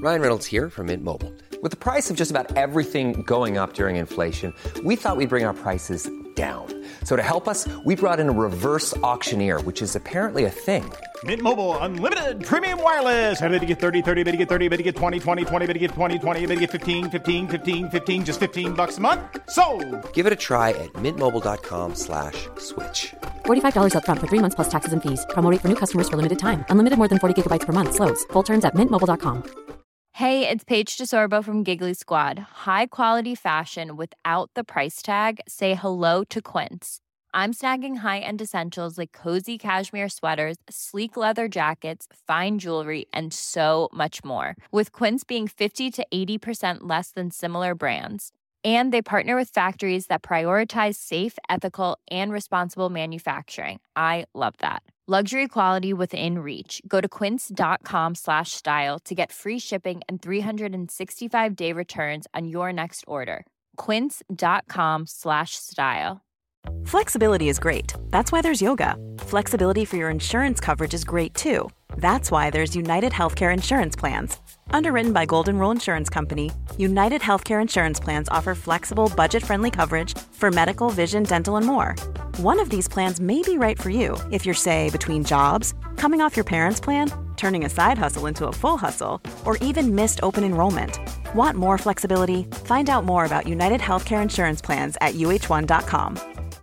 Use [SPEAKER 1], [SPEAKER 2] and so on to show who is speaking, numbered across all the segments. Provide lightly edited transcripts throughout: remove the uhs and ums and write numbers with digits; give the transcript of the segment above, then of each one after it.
[SPEAKER 1] Ryan Reynolds here from Mint Mobile. With the price of just about everything going up during inflation, we thought we'd bring our prices down. So to help us, we brought in a reverse auctioneer, which is apparently a thing.
[SPEAKER 2] Mint Mobile Unlimited Premium Wireless. How to get 30, 30, bit to get 30, bit to get 20, 20, 20, bit to get 20, 20, bit to get 15, 15, 15, 15, just $15 a month? Sold!
[SPEAKER 1] Give it a try at mintmobile.com/switch.
[SPEAKER 3] $45 up front for 3 months plus taxes and fees. Promo rate for new customers for limited time. Unlimited more than 40 gigabytes per month. Slows full terms at mintmobile.com.
[SPEAKER 4] Hey, it's Paige DeSorbo from Giggly Squad. High quality fashion without the price tag. Say hello to Quince. I'm snagging high-end essentials like cozy cashmere sweaters, sleek leather jackets, fine jewelry, and so much more. With Quince being 50 to 80% less than similar brands. And they partner with factories that prioritize safe, ethical, and responsible manufacturing. I love that. Luxury quality within reach. Go to quince.com/style to get free shipping and 365-day returns on your next order. Quince.com/style.
[SPEAKER 5] Flexibility is great. That's why there's yoga. Flexibility for your insurance coverage is great too. That's why there's United Healthcare Insurance Plans. Underwritten by Golden Rule Insurance Company, United Healthcare Insurance Plans offer flexible, budget-friendly coverage for medical, vision, dental, and more. One of these plans may be right for you if you're, say, between jobs, coming off your parents' plan, turning a side hustle into a full hustle, or even missed open enrollment. Want more flexibility? Find out more about United Healthcare Insurance Plans at uh1.com.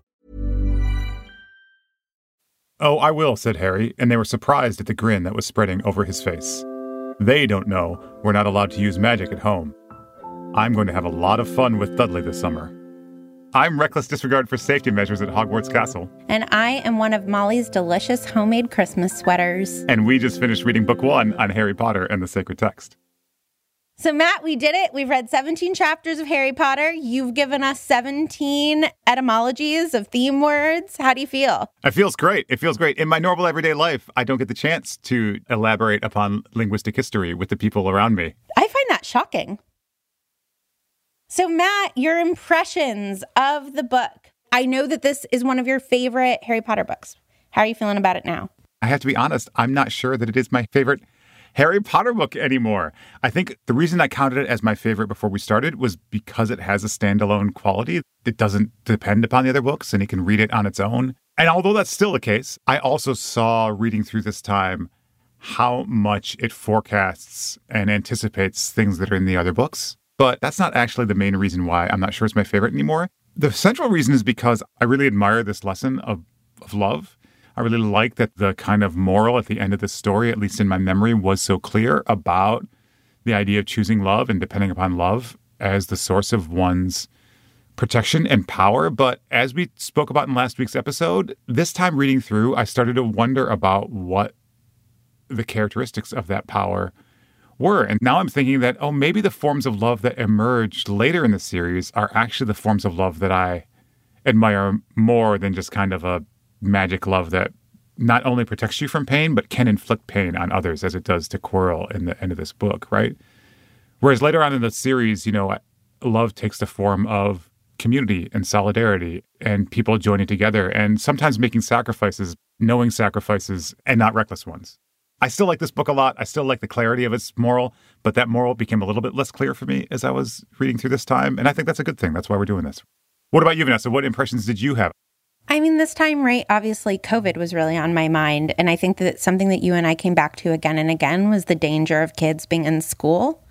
[SPEAKER 6] "Oh, I will," said Harry, and they were surprised at the grin that was spreading over his face. They don't know we're not allowed to use magic at home. I'm going to have a lot of fun with Dudley this summer. I'm reckless disregard for safety measures at Hogwarts Castle.
[SPEAKER 7] And I am one of Molly's delicious homemade Christmas sweaters.
[SPEAKER 6] And we just finished reading book 1 on Harry Potter and the Sacred Text.
[SPEAKER 7] So, Matt, we did it. We've read 17 chapters of Harry Potter. You've given us 17 etymologies of theme words. How do you feel?
[SPEAKER 6] It feels great. It feels great. In my normal everyday life, I don't get the chance to elaborate upon linguistic history with the people around me.
[SPEAKER 7] I find that shocking. So, Matt, your impressions of the book. I know that this is one of your favorite Harry Potter books. How are you feeling about it now?
[SPEAKER 6] I have to be honest, I'm not sure that it is my favorite Harry Potter book anymore. I think the reason I counted it as my favorite before we started was because it has a standalone quality. It doesn't depend upon the other books, and you can read it on its own. And although that's still the case, I also saw reading through this time how much it forecasts and anticipates things that are in the other books. But that's not actually the main reason why I'm not sure it's my favorite anymore. The central reason is because I really admire this lesson of love. I really like that the kind of moral at the end of this story, at least in my memory, was so clear about the idea of choosing love and depending upon love as the source of one's protection and power. But as we spoke about in last week's episode, this time reading through, I started to wonder about what the characteristics of that power were. And now I'm thinking that, oh, maybe the forms of love that emerged later in the series are actually the forms of love that I admire more than just kind of a magic love that not only protects you from pain, but can inflict pain on others, as it does to Quirrell in the end of this book, right? Whereas later on in the series, love takes the form of community and solidarity and people joining together and sometimes making sacrifices, knowing sacrifices, and not reckless ones. I still like this book a lot. I still like the clarity of its moral, but that moral became a little bit less clear for me as I was reading through this time. And I think that's a good thing. That's why we're doing this. What about you, Vanessa? What impressions did you have?
[SPEAKER 7] I mean, this time, right, obviously COVID was really on my mind. And I think that something that you and I came back to again and again was the danger of kids being in school.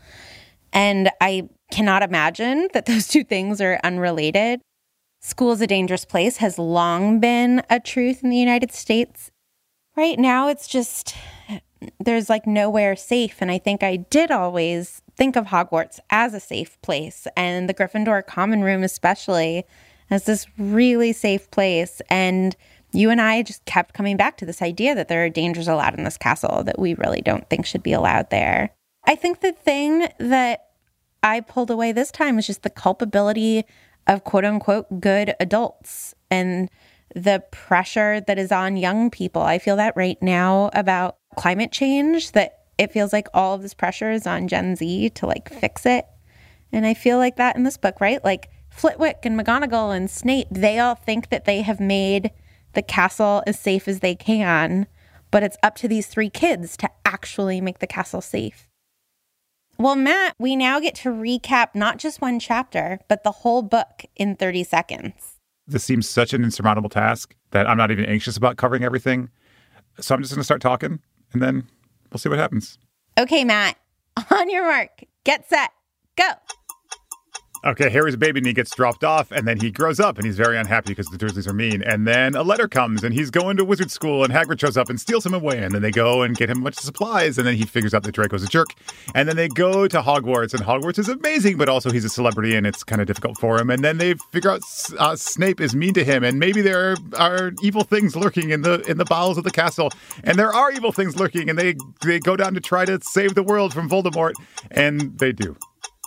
[SPEAKER 7] And I cannot imagine that those two things are unrelated. School is a dangerous place has long been a truth in the United States. Right now, it's just, there's like nowhere safe. And I think I did always think of Hogwarts as a safe place, and the Gryffindor common room especially as this really safe place. And you and I just kept coming back to this idea that there are dangers allowed in this castle that we really don't think should be allowed there. I think the thing that I pulled away this time was just the culpability of quote unquote good adults and the pressure that is on young people. I feel that right now about climate change, that it feels like all of this pressure is on Gen Z to like fix it. And I feel like that in this book, right? Like Flitwick and McGonagall and Snape, they all think that they have made the castle as safe as they can, but it's up to these three kids to actually make the castle safe. Well, Matt, we now get to recap not just one chapter, but the whole book in 30 seconds.
[SPEAKER 6] This seems such an insurmountable task that I'm not even anxious about covering everything. So I'm just going to start talking, and then we'll see what happens.
[SPEAKER 7] Okay, Matt, on your mark, get set, go.
[SPEAKER 6] Okay, Harry's a baby and he gets dropped off, and then he grows up and he's very unhappy because the Dursleys are mean. And then a letter comes and he's going to wizard school and Hagrid shows up and steals him away. And then they go and get him a bunch of supplies, and then he figures out that Draco's a jerk. And then they go to Hogwarts, and Hogwarts is amazing, but also he's a celebrity and it's kind of difficult for him. And then they figure out Snape is mean to him, and maybe there are evil things lurking in the bowels of the castle. And there are evil things lurking, and they go down to try to save the world from Voldemort, and they do.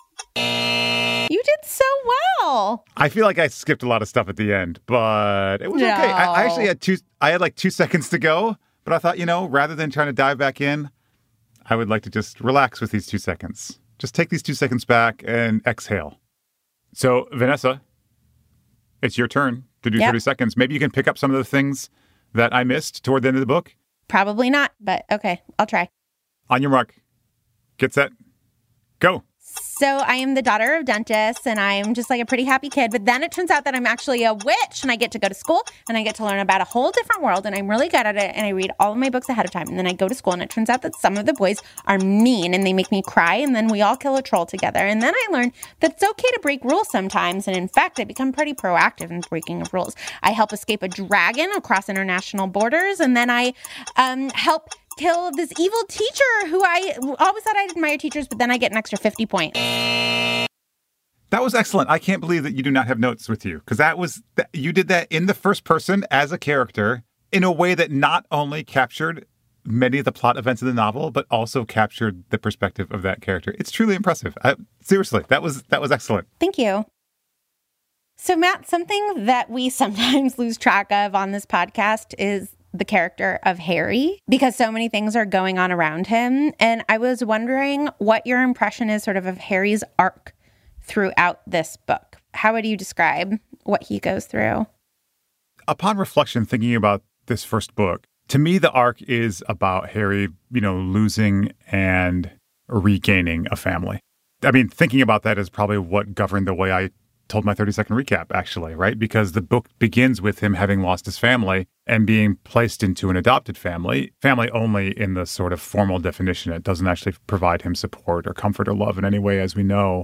[SPEAKER 7] You did so well.
[SPEAKER 6] I feel like I skipped a lot of stuff at the end, but it was okay. I actually had like 2 seconds to go, but I thought, rather than trying to dive back in, I would like to just relax with these 2 seconds. Just take these 2 seconds back and exhale. So, Vanessa, it's your turn to do 30 seconds. Maybe you can pick up some of the things that I missed toward the end of the book.
[SPEAKER 7] Probably not, but okay, I'll try.
[SPEAKER 6] On your mark, get set, go.
[SPEAKER 7] So I am the daughter of dentists, and I'm just like a pretty happy kid. But then it turns out that I'm actually a witch, and I get to go to school, and I get to learn about a whole different world, and I'm really good at it, and I read all of my books ahead of time. And then I go to school, and it turns out that some of the boys are mean, and they make me cry, and then we all kill a troll together. And then I learn that it's okay to break rules sometimes, and in fact, I become pretty proactive in breaking of rules. I help escape a dragon across international borders, and then I help kill this evil teacher who I always thought I'd admire teachers, but then I get an extra 50 points.
[SPEAKER 6] That was excellent. I can't believe that you do not have notes with you, because you did that in the first person as a character in a way that not only captured many of the plot events of the novel, but also captured the perspective of that character. It's truly impressive. Seriously, that was excellent.
[SPEAKER 7] Thank you. So, Matt, something that we sometimes lose track of on this podcast is the character of Harry, because so many things are going on around him. And I was wondering what your impression is sort of Harry's arc throughout this book. How would you describe what he goes through?
[SPEAKER 6] Upon reflection, thinking about this first book, to me, the arc is about Harry, losing and regaining a family. I mean, thinking about that is probably what governed the way I told my 30-second recap, actually, right? Because the book begins with him having lost his family and being placed into an adopted family only in the sort of formal definition. It doesn't actually provide him support or comfort or love in any way, as we know.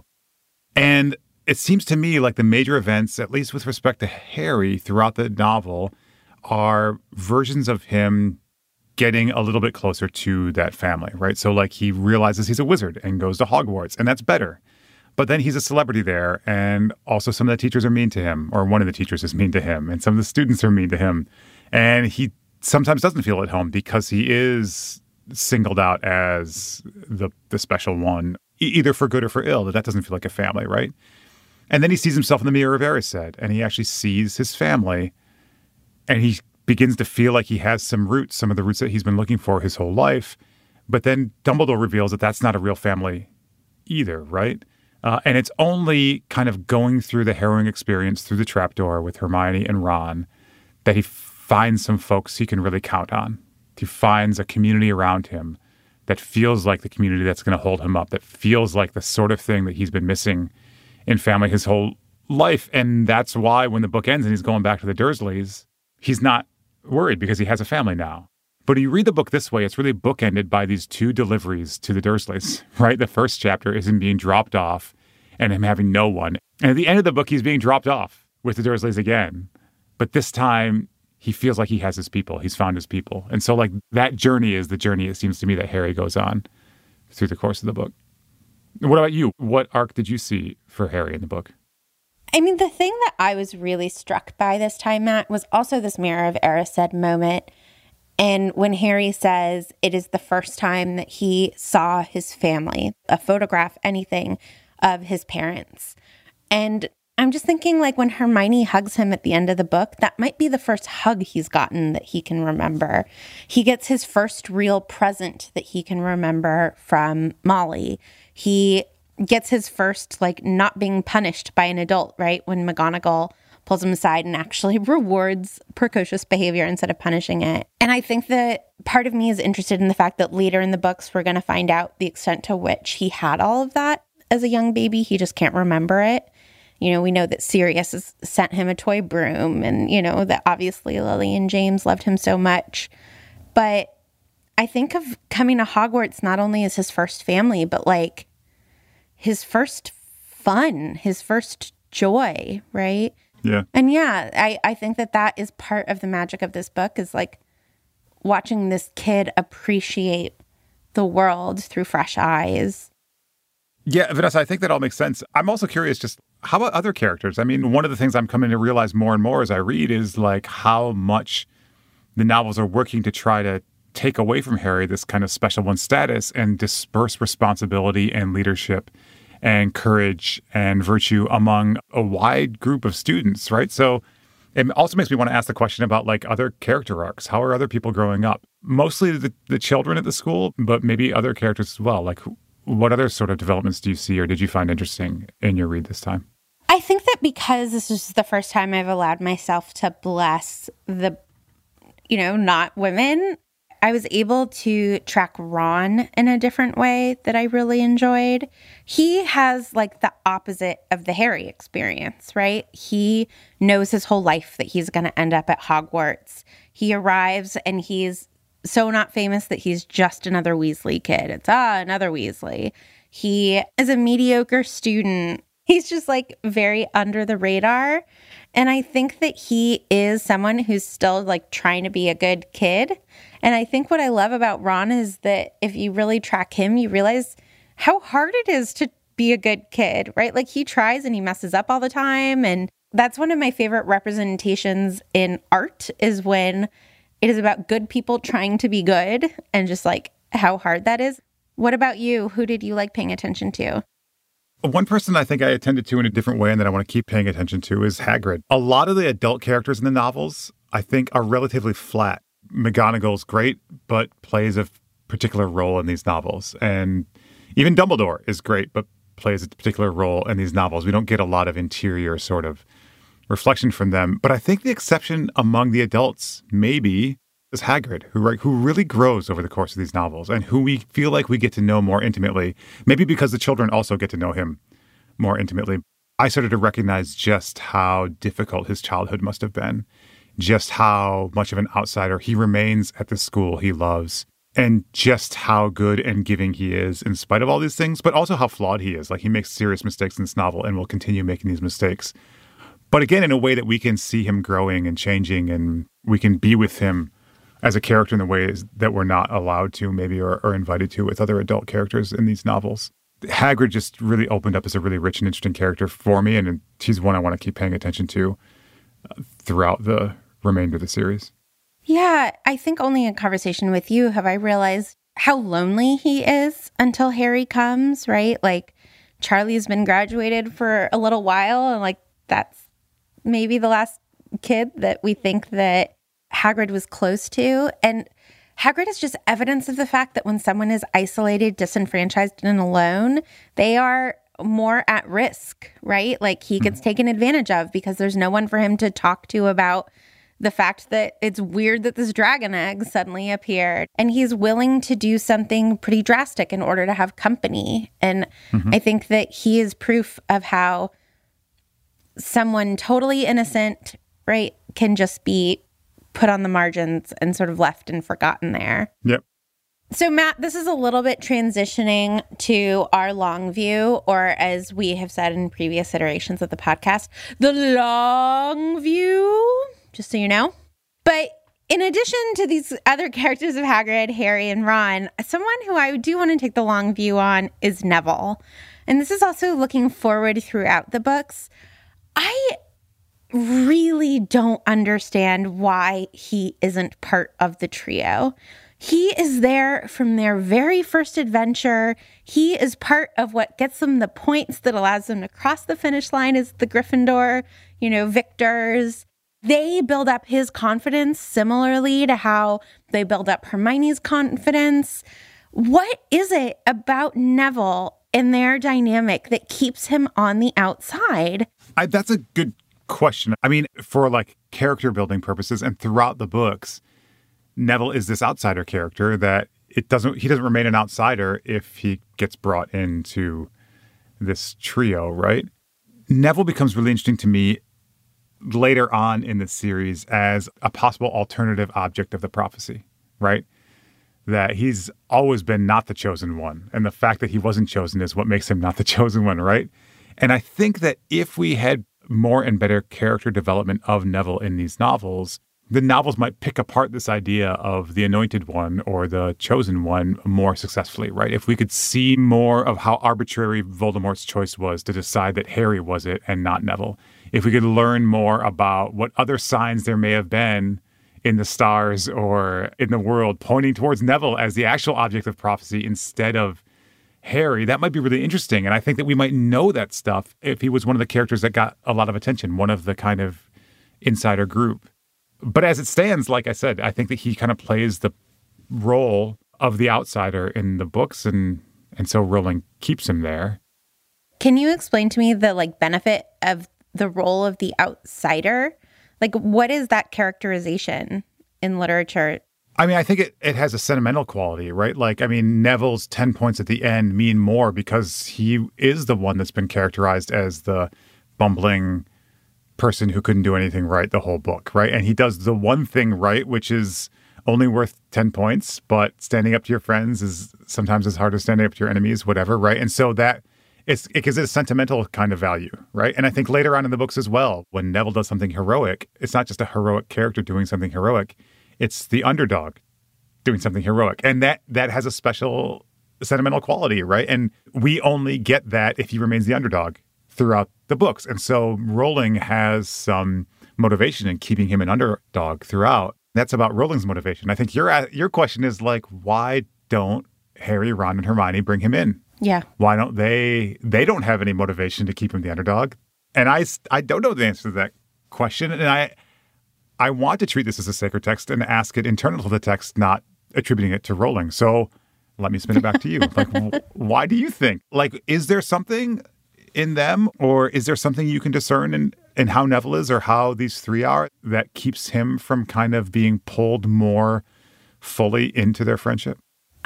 [SPEAKER 6] And it seems to me like the major events, at least with respect to Harry throughout the novel, are versions of him getting a little bit closer to that family, right? So like he realizes he's a wizard and goes to Hogwarts, and that's better. But then he's a celebrity there, and also some of the teachers are mean to him, or one of the teachers is mean to him, and some of the students are mean to him. And he sometimes doesn't feel at home because he is singled out as the special one, either for good or for ill. That doesn't feel like a family, right? And then he sees himself in the mirror of Erised, and he actually sees his family, and he begins to feel like he has some roots, some of the roots that he's been looking for his whole life. But then Dumbledore reveals that that's not a real family either, right? And it's only kind of going through the harrowing experience through the trapdoor with Hermione and Ron that he finds some folks he can really count on. He finds a community around him that feels like the community that's going to hold him up, that feels like the sort of thing that he's been missing in family his whole life. And that's why when the book ends and he's going back to the Dursleys, he's not worried because he has a family now. But you read the book this way, it's really bookended by these two deliveries to the Dursleys, right? The first chapter is him being dropped off and him having no one. And at the end of the book, he's being dropped off with the Dursleys again. But this time, he feels like he has his people. He's found his people. And so like that journey is the journey, it seems to me, that Harry goes on through the course of the book. What about you? What arc did you see for Harry in the book?
[SPEAKER 7] I mean, the thing that I was really struck by this time, Matt, was also this Mirror of Erised moment. And when Harry says it is the first time that he saw his family, a photograph, anything of his parents. And I'm just thinking like when Hermione hugs him at the end of the book, that might be the first hug he's gotten that he can remember. He gets his first real present that he can remember from Molly. He gets his first like not being punished by an adult, right? When McGonagall pulls him aside and actually rewards precocious behavior instead of punishing it. And I think that part of me is interested in the fact that later in the books, we're going to find out the extent to which he had all of that as a young baby. He just can't remember it. You know, we know that Sirius has sent him a toy broom, and, you know, that obviously Lily and James loved him so much. But I think of coming to Hogwarts not only as his first family, but like his first fun, his first joy, right?
[SPEAKER 6] Yeah.
[SPEAKER 7] And yeah, I think that is part of the magic of this book, is like watching this kid appreciate the world through fresh eyes.
[SPEAKER 6] Yeah, Vanessa, I think that all makes sense. I'm also curious, just how about other characters? I mean, one of the things I'm coming to realize more and more as I read is like how much the novels are working to try to take away from Harry this kind of special one status and disperse responsibility and leadership and courage and virtue among a wide group of students, right? So it also makes me want to ask the question about like other character arcs. How are other people growing up? Mostly the children at the school, but maybe other characters as well. Like what other sort of developments do you see or did you find interesting in your read this time?
[SPEAKER 7] I think that because this is the first time I've allowed myself to bless the, you know, not women, I was able to track Ron in a different way that I really enjoyed. He has like the opposite of the Harry experience, right? He knows his whole life that he's going to end up at Hogwarts. He arrives and he's so not famous that he's just another Weasley kid. It's another Weasley. He is a mediocre student. He's just like very under the radar. And I think that he is someone who's still like trying to be a good kid. And I think what I love about Ron is that if you really track him, you realize how hard it is to be a good kid, right? Like he tries and he messes up all the time. And that's one of my favorite representations in art, is when it is about good people trying to be good and just like how hard that is. What about you? Who did you like paying attention to?
[SPEAKER 6] One person I think I attended to in a different way and that I want to keep paying attention to is Hagrid. A lot of the adult characters in the novels, I think, are relatively flat. McGonagall's great, but plays a particular role in these novels. And even Dumbledore is great, but plays a particular role in these novels. We don't get a lot of interior sort of reflection from them. But I think the exception among the adults maybe is Hagrid, who really grows over the course of these novels and who we feel like we get to know more intimately, maybe because the children also get to know him more intimately. I started to recognize just how difficult his childhood must have been, just how much of an outsider he remains at the school he loves, and just how good and giving he is in spite of all these things, but also how flawed he is. Like he makes serious mistakes in this novel and will continue making these mistakes. But again, in a way that we can see him growing and changing, and we can be with him as a character in the ways that we're not allowed to maybe or invited to with other adult characters in these novels. Hagrid just really opened up as a really rich and interesting character for me, and he's one I want to keep paying attention to throughout the remainder of the series.
[SPEAKER 7] Yeah, I think only in conversation with you have I realized how lonely he is until Harry comes, right? Like Charlie's been graduated for a little while, and like that's maybe the last kid that we think that Hagrid was close to. And Hagrid is just evidence of the fact that when someone is isolated, disenfranchised, and alone, they are more at risk, right? Like he gets taken advantage of because there's no one for him to talk to about the fact that it's weird that this dragon egg suddenly appeared. And he's willing to do something pretty drastic in order to have company. And I think that he is proof of how someone totally innocent, right, can just be put on the margins and sort of left and forgotten there.
[SPEAKER 6] Yep.
[SPEAKER 7] So, Matt, this is a little bit transitioning to our long view, or as we have said in previous iterations of the podcast, the long view, just so you know. But in addition to these other characters of Hagrid, Harry, and Ron, someone who I do want to take the long view on is Neville. And this is also looking forward throughout the books. I really don't understand why he isn't part of the trio. He is there from their very first adventure. He is part of what gets them the points that allows them to cross the finish line as the Gryffindor, victors. They build up his confidence similarly to how they build up Hermione's confidence. What is it about Neville and their dynamic that keeps him on the outside?
[SPEAKER 6] That's a good question. I mean, for like character building purposes and throughout the books, Neville is this outsider character that he doesn't remain an outsider if he gets brought into this trio, right? Neville becomes really interesting to me later on in the series as a possible alternative object of the prophecy, right? That he's always been not the chosen one. And the fact that he wasn't chosen is what makes him not the chosen one, right? And I think that if we had more and better character development of Neville in these novels, the novels might pick apart this idea of the anointed one or the chosen one more successfully, right? If we could see more of how arbitrary Voldemort's choice was to decide that Harry was it and not Neville. If we could learn more about what other signs there may have been in the stars or in the world pointing towards Neville as the actual object of prophecy instead of Harry, that might be really interesting. And I think that we might know that stuff if he was one of the characters that got a lot of attention, one of the kind of insider group. But as it stands, like I said, I think that he kind of plays the role of the outsider in the books, and so Rowling keeps him there.
[SPEAKER 7] Can you explain to me the benefit of the role of the outsider? Like, what is that characterization in literature?
[SPEAKER 6] I mean, I think it has a sentimental quality, right? Like, I mean, Neville's 10 points at the end mean more because he is the one that's been characterized as the bumbling person who couldn't do anything right the whole book, right? And he does the one thing right, which is only worth 10 points, but standing up to your friends is sometimes as hard as standing up to your enemies, whatever, right? And so that it gives it a sentimental kind of value, right? And I think later on in the books as well, when Neville does something heroic, it's not just a heroic character doing something heroic, it's the underdog doing something heroic. And that has a special sentimental quality, right? And we only get that if he remains the underdog throughout the books. And so Rowling has some motivation in keeping him an underdog throughout. That's about Rowling's motivation. I think your question is like, why don't Harry, Ron, and Hermione bring him in?
[SPEAKER 7] Yeah.
[SPEAKER 6] Why don't they don't have any motivation to keep him the underdog? And I don't know the answer to that question. And I want to treat this as a sacred text and ask it internal to the text, not attributing it to Rowling. So let me spin it back to you. Like, why do you think? Like, is there something in them, or is there something you can discern in how Neville is or how these three are that keeps him from kind of being pulled more fully into their friendship?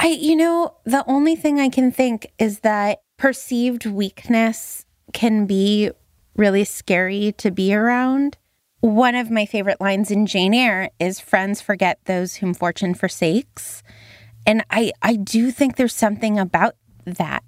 [SPEAKER 7] The only thing I can think is that perceived weakness can be really scary to be around. One of my favorite lines in Jane Eyre is friends forget those whom fortune forsakes. And I do think there's something about that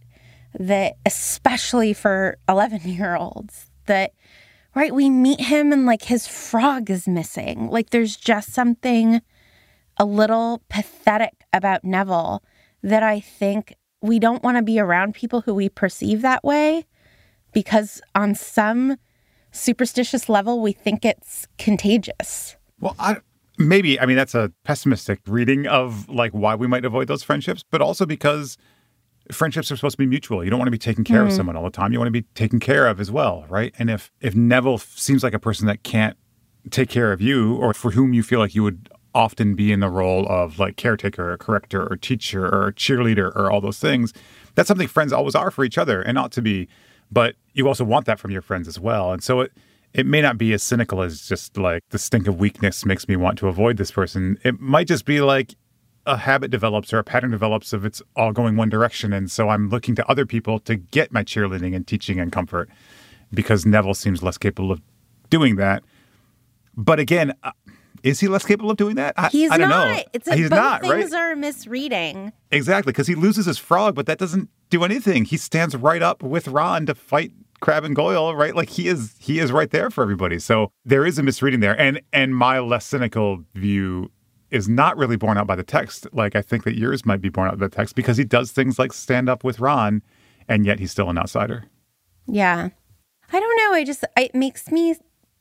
[SPEAKER 7] especially for 11-year-olds, that, right, we meet him and like his frog is missing. Like there's just something a little pathetic about Neville that I think we don't want to be around people who we perceive that way, because on some superstitious level, we think it's contagious.
[SPEAKER 6] Well, maybe that's a pessimistic reading of like why we might avoid those friendships, but also because friendships are supposed to be mutual. You don't want to be taking care of someone all the time. You want to be taken care of as well, right? And if Neville seems like a person that can't take care of you, or for whom you feel like you would often be in the role of like caretaker or corrector or teacher or cheerleader or all those things, that's something friends always are for each other and ought to be. But you also want that from your friends as well. And so it may not be as cynical as just like the stink of weakness makes me want to avoid this person. It might just be like a habit develops or a pattern develops of it's all going one direction. And so I'm looking to other people to get my cheerleading and teaching and comfort because Neville seems less capable of doing that. But again, is he less capable of doing that? I don't know.
[SPEAKER 7] He's not, right? Both things are misreading.
[SPEAKER 6] Exactly, because he loses his frog, but that doesn't do anything. He stands right up with Ron to fight Crabbe and Goyle, right? Like he is right there for everybody. So there is a misreading there. And my less cynical view is not really borne out by the text. Like I think that yours might be borne out by the text because he does things like stand up with Ron, and yet he's still an outsider. Yeah.
[SPEAKER 7] I don't know. It makes me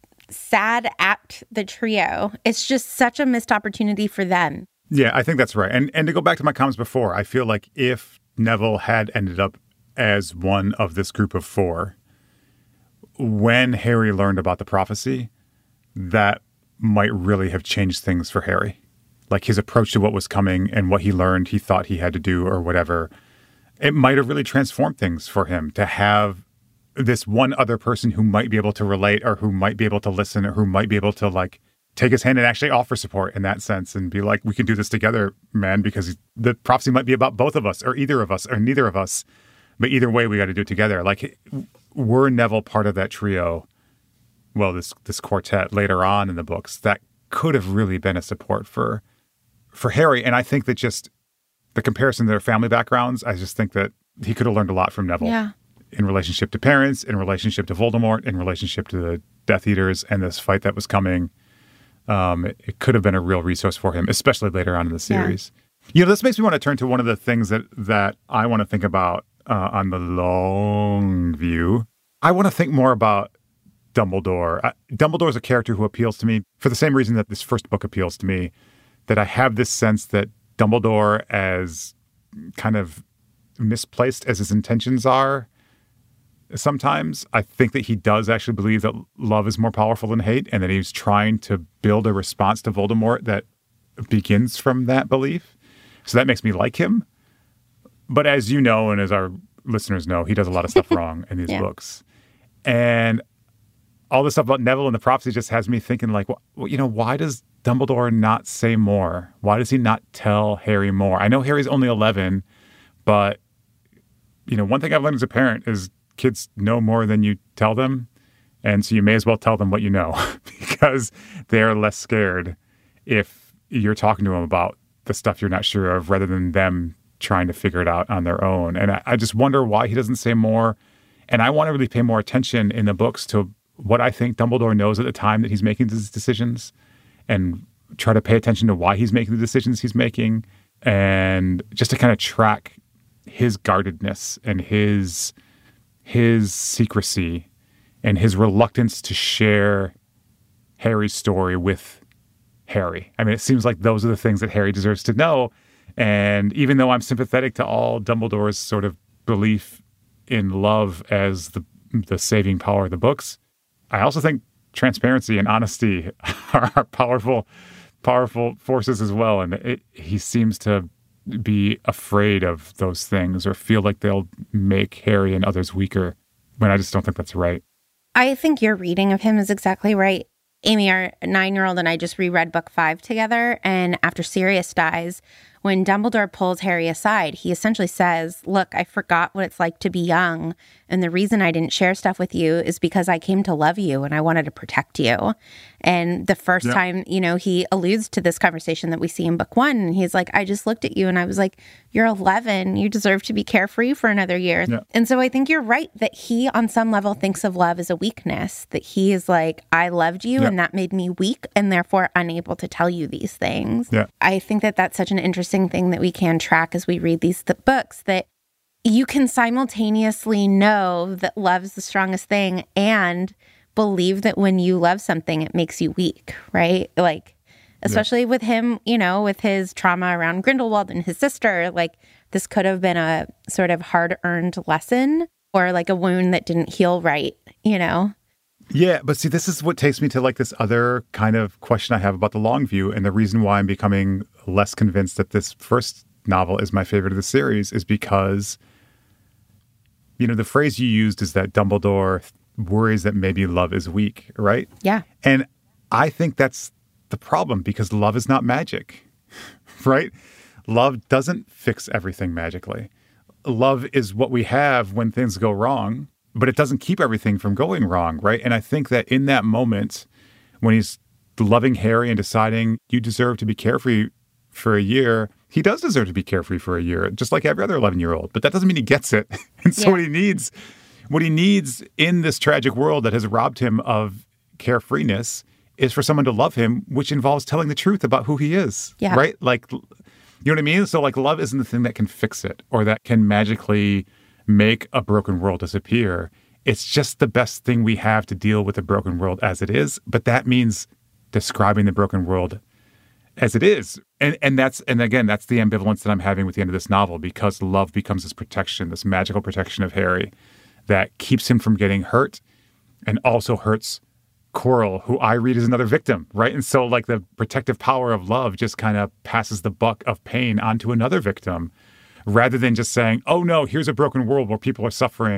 [SPEAKER 7] sad at the trio. It's just such a missed opportunity for them.
[SPEAKER 6] Yeah, I think that's right. And to go back to my comments before, I feel like if Neville had ended up as one of this group of four, when Harry learned about the prophecy, that might really have changed things for Harry. Like his approach to what was coming and what he learned he thought he had to do or whatever, it might have really transformed things for him to have this one other person who might be able to relate or who might be able to listen or who might be able to like take his hand and actually offer support in that sense and be like, we can do this together, man, because the prophecy might be about both of us or either of us or neither of us. But either way, we got to do it together. Like, were Neville part of that trio, well, this quartet later on in the books, that could have really been a support for Harry. And I think that just the comparison to their family backgrounds, I just think that he could have learned a lot from Neville.
[SPEAKER 7] Yeah.
[SPEAKER 6] In relationship to parents, in relationship to Voldemort, in relationship to the Death Eaters and this fight that was coming. It could have been a real resource for him, especially later on in the series. Yeah. This makes me want to turn to one of the things that I want to think about on the long view. I want to think more about Dumbledore. Dumbledore is a character who appeals to me for the same reason that this first book appeals to me, that I have this sense that Dumbledore, as kind of misplaced as his intentions are, sometimes I think that he does actually believe that love is more powerful than hate and that he's trying to build a response to Voldemort that begins from that belief. So that makes me like him. But as you know, and as our listeners know, he does a lot of stuff wrong in these books. And all this stuff about Neville and the prophecy just has me thinking like, well, why does Dumbledore not say more? Why does he not tell Harry more? I know Harry's only 11, but one thing I've learned as a parent is kids know more than you tell them. And so you may as well tell them what you know because they're less scared if you're talking to them about the stuff you're not sure of rather than them trying to figure it out on their own. And I just wonder why he doesn't say more. And I want to really pay more attention in the books to what I think Dumbledore knows at the time that he's making these decisions and try to pay attention to why he's making the decisions he's making and just to kind of track his guardedness and his secrecy and his reluctance to share Harry's story with Harry. I mean, it seems like those are the things that Harry deserves to know. And even though I'm sympathetic to all Dumbledore's sort of belief in love as the saving power of the books, I also think transparency and honesty are powerful forces as well. And he seems to be afraid of those things or feel like they'll make Harry and others weaker when I just don't think that's right.
[SPEAKER 7] I think your reading of him is exactly right. Amy, our 9-year-old, and I just reread book 5 together. And after Sirius dies, when Dumbledore pulls Harry aside, he essentially says, look, I forgot what it's like to be young. And the reason I didn't share stuff with you is because I came to love you and I wanted to protect you. And the first time, he alludes to this conversation that we see in book 1. And he's like, I just looked at you and I was like, you're 11. You deserve to be carefree for another year. Yeah. And so I think you're right that he, on some level, thinks of love as a weakness, that he is like, I loved you and that made me weak and therefore unable to tell you these things. Yeah. I think that that's such an interesting thing that we can track as we read these books, that you can simultaneously know that love is the strongest thing and believe that when you love something, it makes you weak, right? Like, especially with him, with his trauma around Grindelwald and his sister, like this could have been a sort of hard-earned lesson or like a wound that didn't heal right,
[SPEAKER 6] Yeah, but see, this is what takes me to like this other kind of question I have about the long view. And the reason why I'm becoming less convinced that this first novel is my favorite of the series is because, the phrase you used is that Dumbledore worries that maybe love is weak, right?
[SPEAKER 7] Yeah.
[SPEAKER 6] And I think that's the problem because love is not magic, right? Love doesn't fix everything magically. Love is what we have when things go wrong, but it doesn't keep everything from going wrong, right? And I think that in that moment, when he's loving Harry and deciding you deserve to be carefree for a year, he does deserve to be carefree for a year, just like every other 11-year-old. But that doesn't mean he gets it. And so what he needs in this tragic world that has robbed him of carefreeness is for someone to love him, which involves telling the truth about who he is, right? Like, you know what I mean? So like love isn't the thing that can fix it or that can magically make a broken world disappear. It's just the best thing we have to deal with the broken world as it is. But that means describing the broken world as it is. And again, that's the ambivalence that I'm having with the end of this novel, because love becomes this protection, this magical protection of Harry that keeps him from getting hurt and also hurts Quirrell, who I read as another victim, right? And so like the protective power of love just kind of passes the buck of pain onto another victim rather than just saying, oh no, here's a broken world where people are suffering.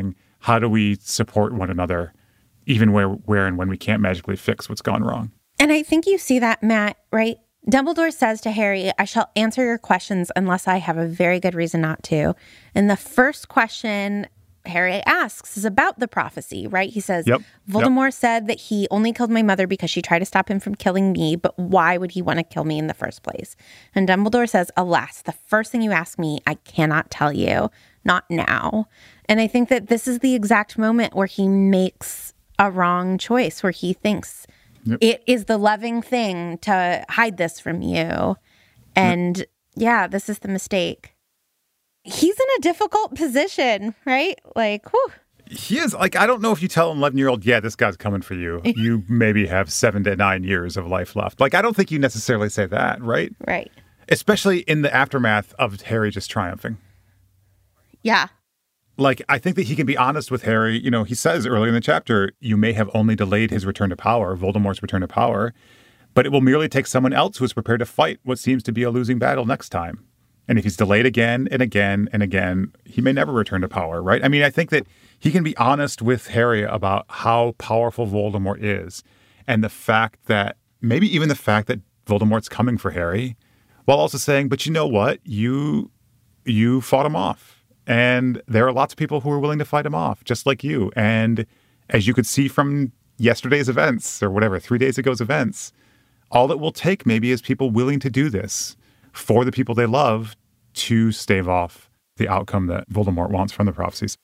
[SPEAKER 6] how do we support one another, even where and when we can't magically fix what's gone wrong?
[SPEAKER 7] And I think you see that, Matt, right? Dumbledore says to Harry, I shall answer your questions unless I have a very good reason not to. And the first question Harry asks is about the prophecy, right? He says, Voldemort said that he only killed my mother because she tried to stop him from killing me, but why would he want to kill me in the first place? And Dumbledore says, alas, the first thing you ask me, I cannot tell you, not now. And I think that this is the exact moment where he makes a wrong choice, where he thinks it is the loving thing to hide this from you. And this is the mistake. He's in a difficult position, right? Like, whew.
[SPEAKER 6] He is. Like, I don't know if you tell an 11-year-old, yeah, this guy's coming for you. You maybe have 7 to 9 years of life left. Like, I don't think you necessarily say that, right?
[SPEAKER 7] Right.
[SPEAKER 6] Especially in the aftermath of Harry just triumphing.
[SPEAKER 7] Yeah.
[SPEAKER 6] Like, I think that he can be honest with Harry. You know, he says earlier in the chapter, you may have only delayed his return to power, Voldemort's return to power, but it will merely take someone else who is prepared to fight what seems to be a losing battle next time. And if he's delayed again and again and again, he may never return to power, right? I mean, I think that he can be honest with Harry about how powerful Voldemort is and the fact that, maybe even the fact that Voldemort's coming for Harry, while also saying, but you know what? You fought him off. And there are lots of people who are willing to fight him off, just like you. And as you could see from yesterday's events, or whatever, 3 days ago's events, all it will take maybe is people willing to do this for the people they love to stave off the outcome that Voldemort wants from the prophecies.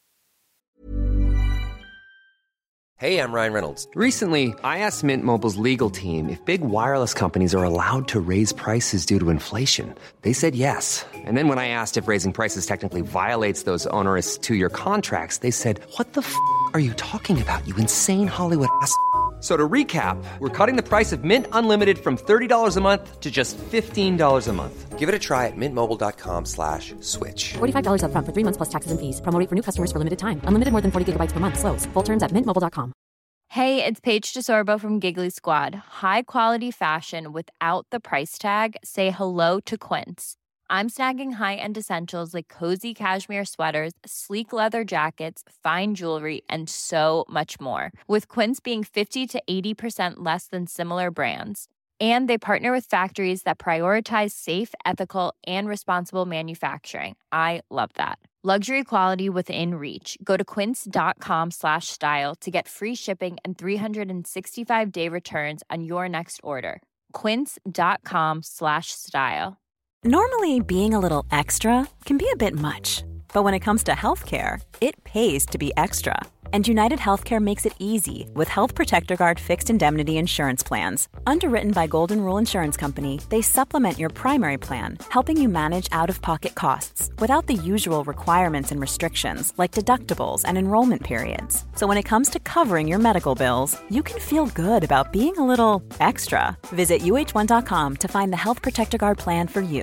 [SPEAKER 1] Hey, I'm Ryan Reynolds. Recently, I asked Mint Mobile's legal team if big wireless companies are allowed to raise prices due to inflation. They said yes. And then when I asked if raising prices technically violates those onerous 2-year contracts, they said, what the f*** are you talking about, you insane Hollywood ass f- So to recap, we're cutting the price of Mint Unlimited from $30 a month to just $15 a month. Give it a try at mintmobile.com/switch.
[SPEAKER 3] $45 up front for 3 months plus taxes and fees. Promo rate for new customers for limited time. Unlimited more than 40 gigabytes per month. Slows full terms at mintmobile.com.
[SPEAKER 4] Hey, it's Paige DeSorbo from Giggly Squad. High quality fashion without the price tag. Say hello to Quince. I'm snagging high-end essentials like cozy cashmere sweaters, sleek leather jackets, fine jewelry, and so much more. With Quince being 50 to 80% less than similar brands. And they partner with factories that prioritize safe, ethical, and responsible manufacturing. I love that. Luxury quality within reach. Go to quince.com/style to get free shipping and 365-day returns on your next order. Quince.com/style.
[SPEAKER 5] Normally, being a little extra can be a bit much, but when it comes to healthcare, it pays to be extra. And United Healthcare makes it easy with Health Protector Guard fixed indemnity insurance plans. Underwritten by Golden Rule Insurance Company, they supplement your primary plan, helping you manage out-of-pocket costs without the usual requirements and restrictions like deductibles and enrollment periods. So when it comes to covering your medical bills, you can feel good about being a little extra. Visit uh1.com to find the Health Protector Guard plan for you.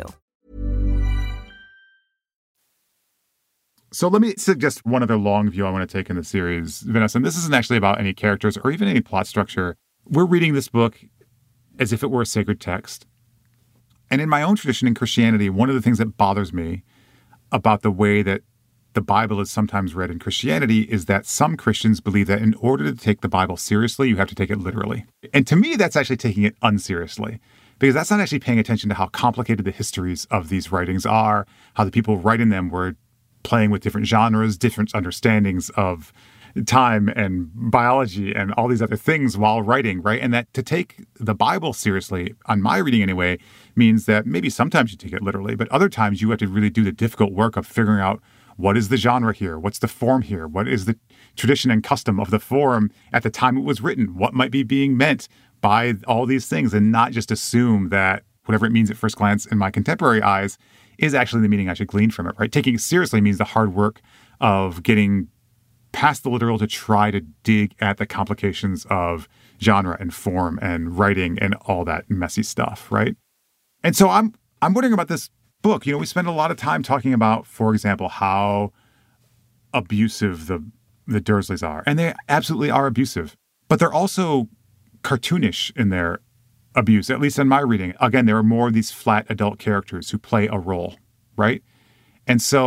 [SPEAKER 6] So let me suggest one other long view I want to take in the series, Vanessa. And this isn't actually about any characters or even any plot structure. We're reading this book as if it were a sacred text. And in my own tradition in Christianity, one of the things that bothers me about the way that the Bible is sometimes read in Christianity is that some Christians believe that in order to take the Bible seriously, you have to take it literally. And to me, that's actually taking it unseriously, because that's not actually paying attention to how complicated the histories of these writings are, how the people writing them were playing with different genres, different understandings of time and biology and all these other things while writing, right? And that to take the Bible seriously, on my reading anyway, means that maybe sometimes you take it literally, but other times you have to really do the difficult work of figuring out what is the genre here? What's the form here? What is the tradition and custom of the form at the time it was written? What might be being meant by all these things, and not just assume that whatever it means at first glance in my contemporary eyes is actually the meaning I should glean from it, right? Taking it seriously means the hard work of getting past the literal to try to dig at the complications of genre and form and writing and all that messy stuff, right? And so I'm wondering about this book. You know, we spend a lot of time talking about, for example, how abusive the Dursleys are. And they absolutely are abusive. But they're also cartoonish in their abuse, at least in my reading. Again, there are more of these flat adult characters who play a role, right? And so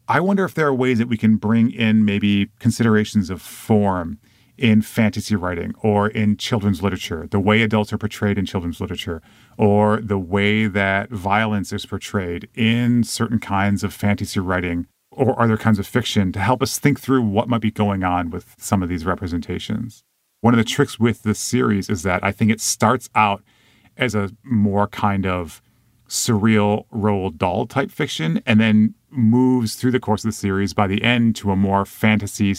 [SPEAKER 6] I wonder if there are ways that we can bring in maybe considerations of form in fantasy writing or in children's literature, the way adults are portrayed in children's literature, or the way that violence is portrayed in certain kinds of fantasy writing or other kinds of fiction to help us think through what might be going on with some of these representations. One of the tricks with this series is that I think it starts out as a more kind of surreal Roald Dahl type fiction and then moves through the course of the series by the end to a more fantasy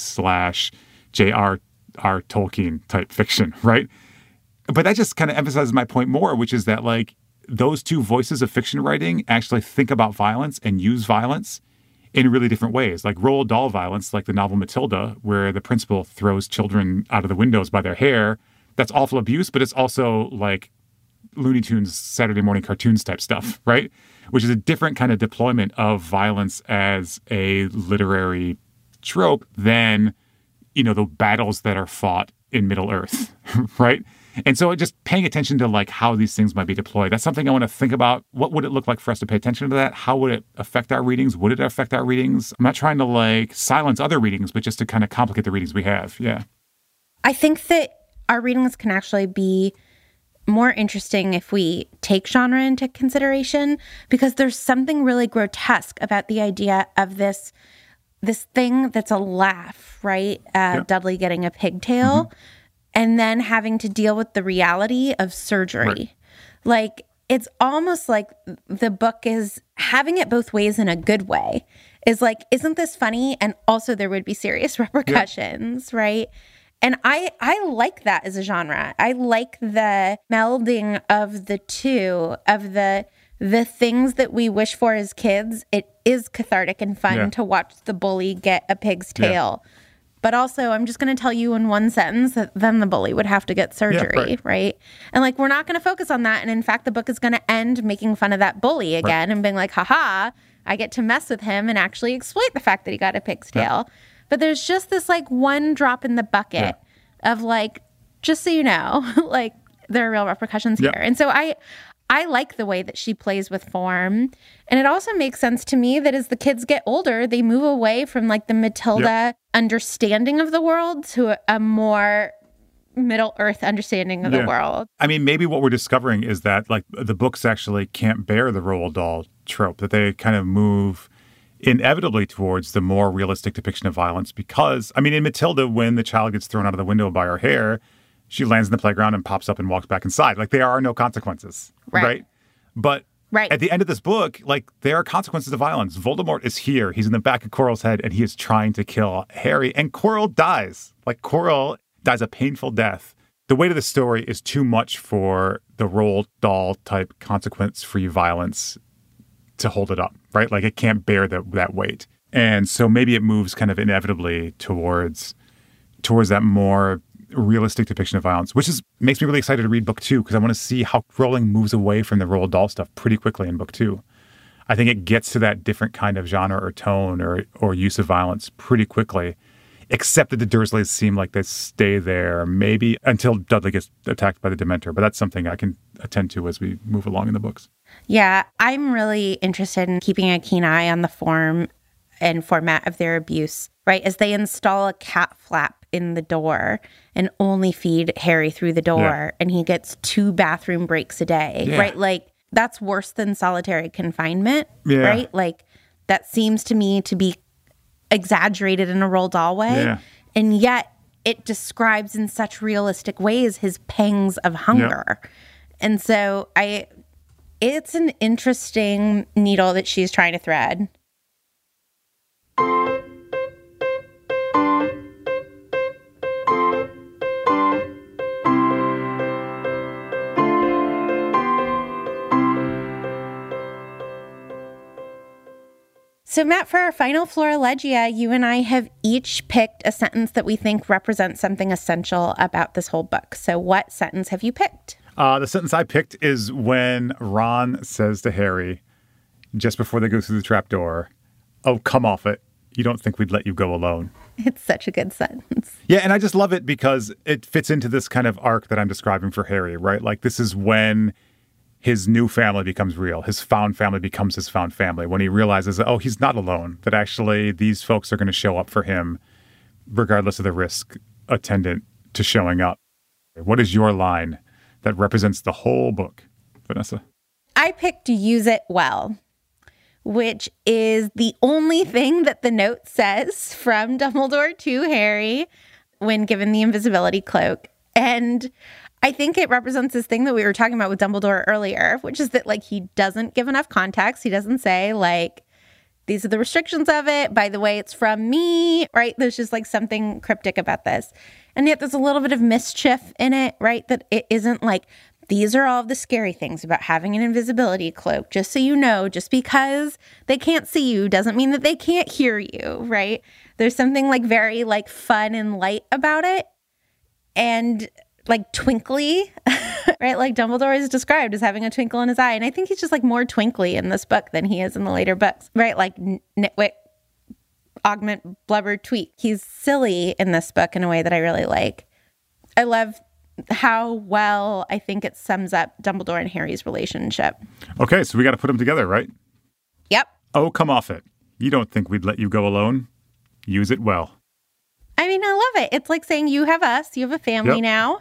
[SPEAKER 6] / J.R.R. Tolkien type fiction, right? But that just kind of emphasizes my point more, which is that like those two voices of fiction writing actually think about violence and use violence in really different ways. Like Roald Dahl violence, like the novel Matilda, where the principal throws children out of the windows by their hair. That's awful abuse, but it's also like Looney Tunes Saturday morning cartoons type stuff, right? Which is a different kind of deployment of violence as a literary trope than, you know, the battles that are fought in Middle Earth, right? And so just paying attention to like how these things might be deployed, that's something I want to think about. What would it look like for us to pay attention to that? How would it affect our readings? Would it affect our readings? I'm not trying to like silence other readings, but just to kind of complicate the readings we have. Yeah.
[SPEAKER 7] I think that our readings can actually be more interesting if we take genre into consideration, because there's something really grotesque about the idea of this thing that's a laugh, right? Dudley getting a pigtail and then having to deal with the reality of surgery.
[SPEAKER 6] Right.
[SPEAKER 7] Like, it's almost like the book is having it both ways in a good way. Is like, isn't this funny? And also there would be serious repercussions, right? And I like that as a genre. I like the melding of the two, of the things that we wish for as kids. It is cathartic and fun to watch the bully get a pig's tail. But also, I'm just going to tell you in one sentence that then the bully would have to get surgery, right? And like, we're not going to focus on that. And in fact, the book is going to end making fun of that bully again and being like, haha, I get to mess with him and actually exploit the fact that he got a pig's tail. But there's just this like one drop in the bucket of like, just so you know, like there are real repercussions here. And so I like the way that she plays with form. And it also makes sense to me that as the kids get older, they move away from like the Matilda understanding of the world to a more Middle Earth understanding of the world.
[SPEAKER 6] I mean, maybe what we're discovering is that like the books actually can't bear the Roald Dahl trope, that they kind of move inevitably towards the more realistic depiction of violence because, I mean, in Matilda, when the child gets thrown out of the window by her hair, she lands in the playground and pops up and walks back inside. Like, there are no consequences, right? But at the end of this book, like, there are consequences to violence. Voldemort is here. He's in the back of Quirrell's head, and he is trying to kill Harry, and Quirrell dies. Like, Quirrell dies a painful death. The weight of the story is too much for the Roald Dahl-type consequence-free violence to hold it up, right? Like, it can't bear that weight. And so maybe it moves kind of inevitably towards that more realistic depiction of violence, which makes me really excited to read book 2 because I want to see how Rowling moves away from the Roald Dahl stuff pretty quickly in book 2. I think it gets to that different kind of genre or tone or use of violence pretty quickly, except that the Dursleys seem like they stay there maybe until Dudley gets attacked by the Dementor. But that's something I can attend to as we move along in the books.
[SPEAKER 7] Yeah, I'm really interested in keeping a keen eye on the form and format of their abuse, right? As they install a cat flap in the door and only feed Harry through the door, and he gets 2 bathroom breaks a day, right? Like, that's worse than solitary confinement, right? Like, that seems to me to be exaggerated in a Roald Dahl way. And yet it describes in such realistic ways his pangs of hunger. And so it's an interesting needle that she's trying to thread. So, Matt, for our final Florilegia, you and I have each picked a sentence that we think represents something essential about this whole book. So what sentence have you picked?
[SPEAKER 6] The sentence I picked is when Ron says to Harry, just before they go through the trapdoor, "Oh, come off it. You don't think we'd let you go alone."
[SPEAKER 7] It's such a good sentence.
[SPEAKER 6] Yeah, and I just love it because it fits into this kind of arc that I'm describing for Harry, right? Like, this is when his new family becomes real. His found family becomes his found family when he realizes, oh, he's not alone, that actually these folks are going to show up for him regardless of the risk attendant to showing up. What is your line that represents the whole book, Vanessa?
[SPEAKER 7] I picked use it well, which is the only thing that the note says from Dumbledore to Harry when given the invisibility cloak. And I think it represents this thing that we were talking about with Dumbledore earlier, which is that, like, he doesn't give enough context. He doesn't say, like, these are the restrictions of it. By the way, it's from me, right? There's just, like, something cryptic about this. And yet there's a little bit of mischief in it, right? That it isn't like, these are all of the scary things about having an invisibility cloak. Just so you know, just because they can't see you doesn't mean that they can't hear you, right? There's something, like, very, like, fun and light about it. And like twinkly, right? Like Dumbledore is described as having a twinkle in his eye. And I think he's just like more twinkly in this book than he is in the later books, right? Like nitwit, augment, blubber, tweak. He's silly in this book in a way that I really like. I love how well I think it sums up Dumbledore and Harry's relationship.
[SPEAKER 6] Okay, so we got to put them together, right?
[SPEAKER 7] Yep.
[SPEAKER 6] Oh, come off it. You don't think we'd let you go alone? Use it well.
[SPEAKER 7] I mean, I love it. It's like saying you have us. You have a family now.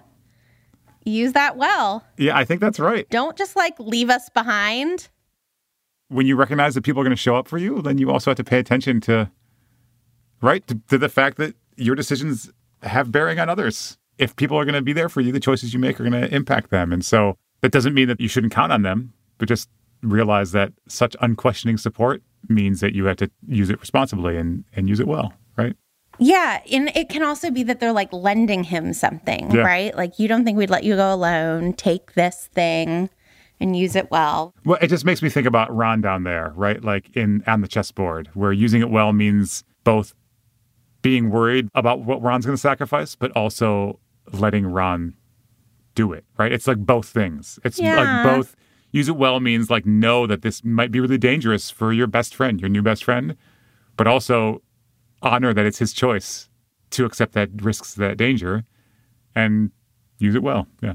[SPEAKER 7] Use that well.
[SPEAKER 6] Yeah, I think that's right.
[SPEAKER 7] Don't just like leave us behind.
[SPEAKER 6] When you recognize that people are going to show up for you, then you also have to pay attention to, right, to the fact that your decisions have bearing on others. If people are going to be there for you, the choices you make are going to impact them. And so that doesn't mean that you shouldn't count on them, but just realize that such unquestioning support means that you have to use it responsibly and use it well, right?
[SPEAKER 7] Yeah, and it can also be that they're like lending him something, right? Like, you don't think we'd let you go alone. Take this thing and use it well.
[SPEAKER 6] Well, it just makes me think about Ron down there, right? Like on the chessboard, where using it well means both being worried about what Ron's going to sacrifice, but also letting Ron do it, right? It's like both things. It's like both. Use it well means like know that this might be really dangerous for your best friend, your new best friend, but also honor that it's his choice to accept that risks that danger and use it well. Yeah.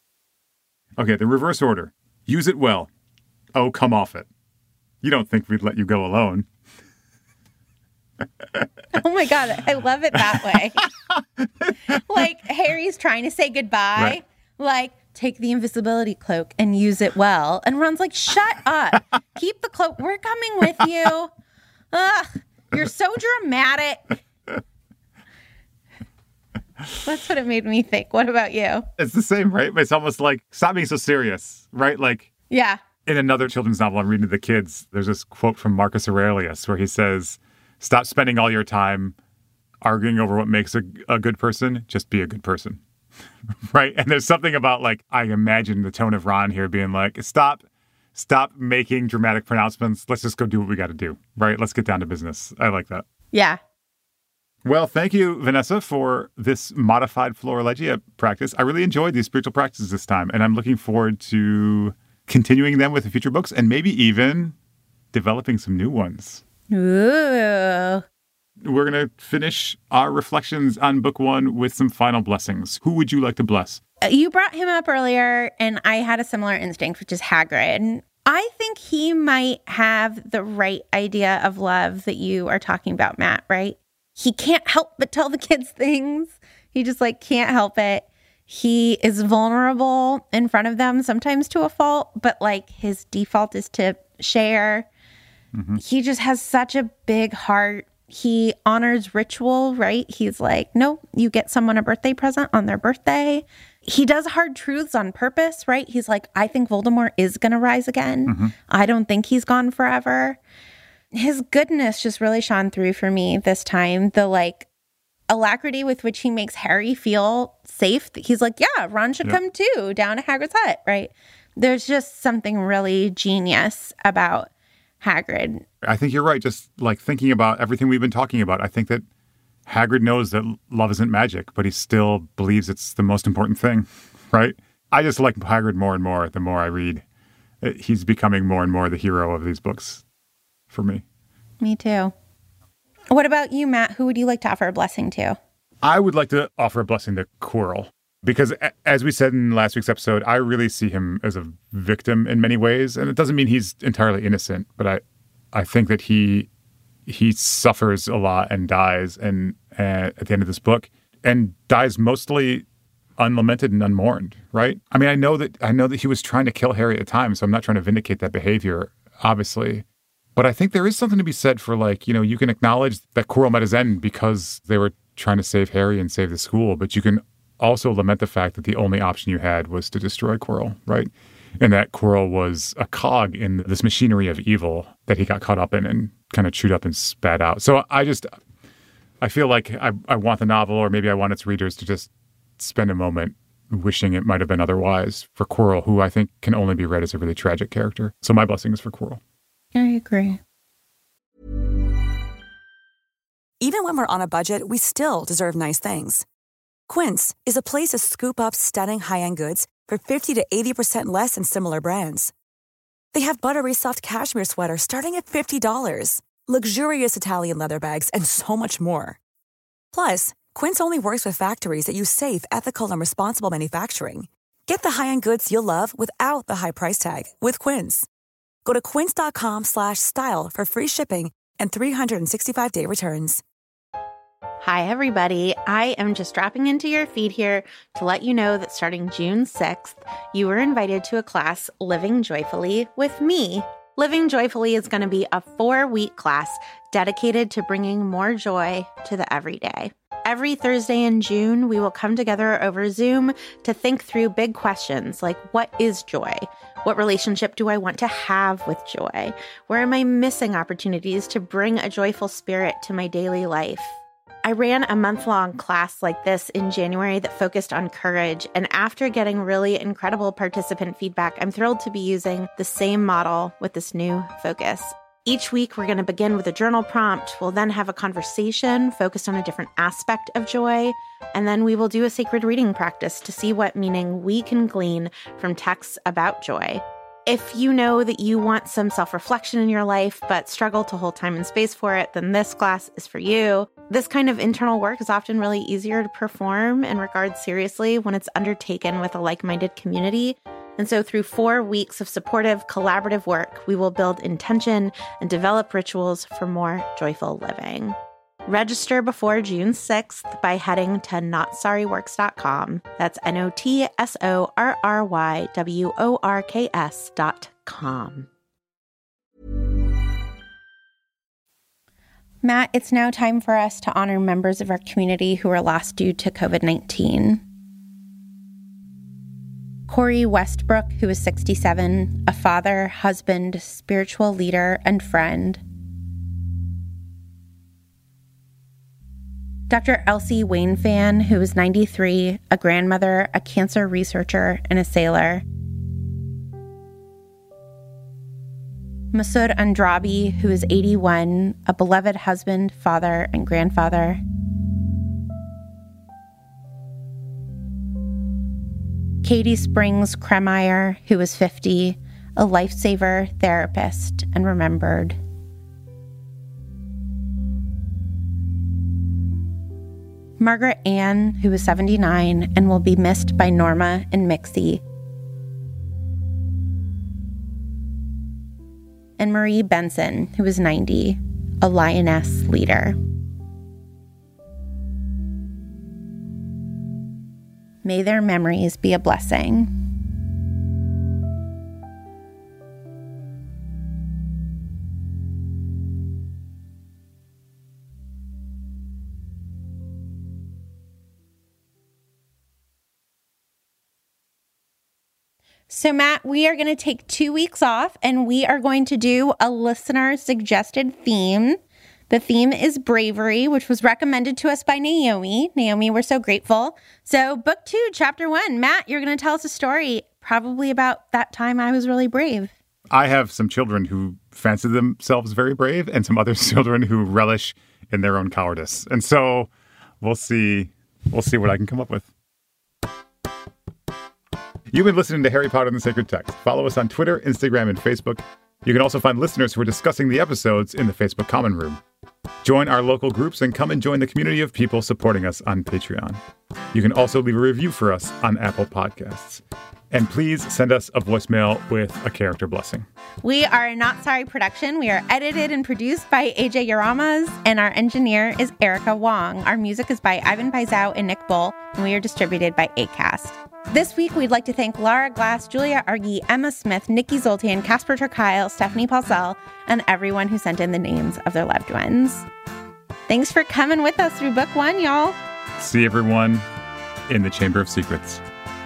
[SPEAKER 6] Okay, the reverse order. Use it well. Oh, come off it. You don't think we'd let you go alone.
[SPEAKER 7] Oh my God, I love it that way. Like Harry's trying to say goodbye.
[SPEAKER 6] Right.
[SPEAKER 7] Like, take the invisibility cloak and use it well. And Ron's like, shut up. Keep the cloak. We're coming with you. Ugh. You're so dramatic. That's what it made me think. What about you?
[SPEAKER 6] It's the same, right? But it's almost like, stop being so serious, right? Like,
[SPEAKER 7] yeah.
[SPEAKER 6] In another children's novel I'm reading to the kids, there's this quote from Marcus Aurelius where he says, stop spending all your time arguing over what makes a good person. Just be a good person, right? And there's something about, like, I imagine the tone of Ron here being like, stop making dramatic pronouncements. Let's just go do what we got to do, right? Let's get down to business. I like that.
[SPEAKER 7] Yeah.
[SPEAKER 6] Well, thank you, Vanessa, for this modified Florilegia practice. I really enjoyed these spiritual practices this time, and I'm looking forward to continuing them with the future books and maybe even developing some new ones.
[SPEAKER 7] Ooh.
[SPEAKER 6] We're going to finish our reflections on book one with some final blessings. Who would you like to bless?
[SPEAKER 7] You brought him up earlier, and I had a similar instinct, which is Hagrid. I think he might have the right idea of love that you are talking about, Matt, right? He can't help but tell the kids things. He just, like, can't help it. He is vulnerable in front of them, sometimes to a fault, but, like, his default is to share. Mm-hmm. He just has such a big heart. He honors ritual, right? He's like, no, you get someone a birthday present on their birthday. He does hard truths on purpose, right? He's like, I think Voldemort is going to rise again. Mm-hmm. I don't think he's gone forever. His goodness just really shone through for me this time. The, like, alacrity with which he makes Harry feel safe. He's like, yeah, Ron should come too, down to Hagrid's hut, right? There's just something really genius about Hagrid.
[SPEAKER 6] I think you're right. Just like thinking about everything we've been talking about, I think that Hagrid knows that love isn't magic, but he still believes it's the most important thing, right? I just like Hagrid more and more the more I read. He's becoming more and more the hero of these books for me.
[SPEAKER 7] Me too. What about you, Matt? Who would you like to offer a blessing to?
[SPEAKER 6] I would like to offer a blessing to Quirrell. Because as we said in last week's episode, I really see him as a victim in many ways. And it doesn't mean he's entirely innocent, but I think that he suffers a lot and dies at the end of this book, and dies mostly unlamented and unmourned, right? I mean, I know that he was trying to kill Harry at the time, so I'm not trying to vindicate that behavior, obviously. But I think there is something to be said for, like, you know, you can acknowledge that Quirrell met his end because they were trying to save Harry and save the school, but you can also lament the fact that the only option you had was to destroy Quirrell, right? And that Quirrell was a cog in this machinery of evil that he got caught up in and kind of chewed up and spat out. So I feel like I want the novel, or maybe I want its readers to just spend a moment wishing it might have been otherwise for Quirrell, who I think can only be read as a really tragic character. So my blessing is for Quirrell.
[SPEAKER 7] I agree.
[SPEAKER 8] Even when we're on a budget, we still deserve nice things. Quince is a place to scoop up stunning high-end goods for 50 to 80% less than similar brands. They have buttery soft cashmere sweaters starting at $50, luxurious Italian leather bags, and so much more. Plus, Quince only works with factories that use safe, ethical, and responsible manufacturing. Get the high-end goods you'll love without the high price tag with Quince. Go to quince.com/style for free shipping and 365-day returns.
[SPEAKER 7] Hi, everybody. I am just dropping into your feed here to let you know that starting June 6th, you were invited to a class, Living Joyfully, with me. Living Joyfully is going to be a 4-week class dedicated to bringing more joy to the everyday. Every Thursday in June, we will come together over Zoom to think through big questions like, what is joy? What relationship do I want to have with joy? Where am I missing opportunities to bring a joyful spirit to my daily life? I ran a month-long class like this in January that focused on courage, and after getting really incredible participant feedback, I'm thrilled to be using the same model with this new focus. Each week, we're going to begin with a journal prompt. We'll then have a conversation focused on a different aspect of joy, and then we will do a sacred reading practice to see what meaning we can glean from texts about joy. If you know that you want some self-reflection in your life but struggle to hold time and space for it, then this class is for you. This kind of internal work is often really easier to perform and regard seriously when it's undertaken with a like-minded community. And so through 4 weeks of supportive, collaborative work, we will build intention and develop rituals for more joyful living. Register before June 6th by heading to NotSorryWorks.com. That's NotSorryWorks.com. Matt, it's now time for us to honor members of our community who are lost due to COVID-19. Corey Westbrook, who is 67, a father, husband, spiritual leader, and friend. Dr. Elsie Wainfan, who is 93, a grandmother, a cancer researcher, and a sailor. Masood Andrabi, who is 81, a beloved husband, father, and grandfather. Katie Springs Kremeyer, who is 50, a lifesaver, therapist, and remembered. Margaret Ann, who is 79 and will be missed by Norma and Mixie. And Marie Benson, who is 90, a lioness leader. May their memories be a blessing. So, Matt, we are going to take 2 weeks off and we are going to do a listener suggested theme. The theme is bravery, which was recommended to us by Naomi. Naomi, we're so grateful. So, book 2, chapter 1. Matt, you're going to tell us a story probably about that time I was really brave.
[SPEAKER 6] I have some children who fancy themselves very brave and some other children who relish in their own cowardice. And so we'll see what I can come up with. You've been listening to Harry Potter and the Sacred Text. Follow us on Twitter, Instagram, and Facebook. You can also find listeners who are discussing the episodes in the Facebook Common Room. Join our local groups and come and join the community of people supporting us on Patreon. You can also leave a review for us on Apple Podcasts. And please send us a voicemail with a character blessing.
[SPEAKER 7] We are a Not Sorry production. We are edited and produced by AJ Yaramas, and our engineer is Erica Wong. Our music is by Ivan Paisau and Nick Bull, and we are distributed by Acast. This week, we'd like to thank Laura Glass, Julia Argy, Emma Smith, Nikki Zoltan, Casper Terkyle, Stephanie Paulsell, and everyone who sent in the names of their loved ones. Thanks for coming with us through book 1, y'all.
[SPEAKER 6] See everyone in the Chamber of Secrets.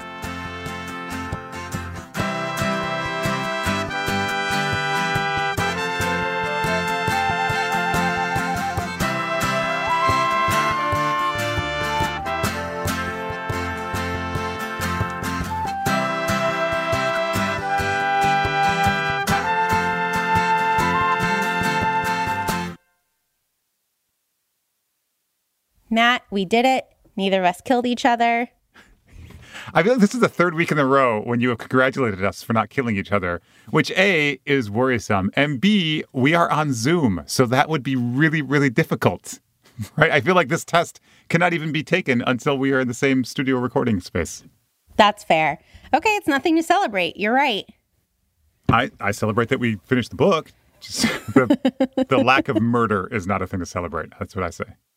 [SPEAKER 7] Matt, we did it. Neither of us killed each other.
[SPEAKER 6] I feel like this is the third week in a row when you have congratulated us for not killing each other, which A, is worrisome, and B, we are on Zoom, so that would be really, really difficult, right? I feel like this test cannot even be taken until we are in the same studio recording space.
[SPEAKER 7] That's fair. Okay, it's nothing to celebrate. You're right.
[SPEAKER 6] I celebrate that we finished the book. Just the lack of murder is not a thing to celebrate. That's what I say.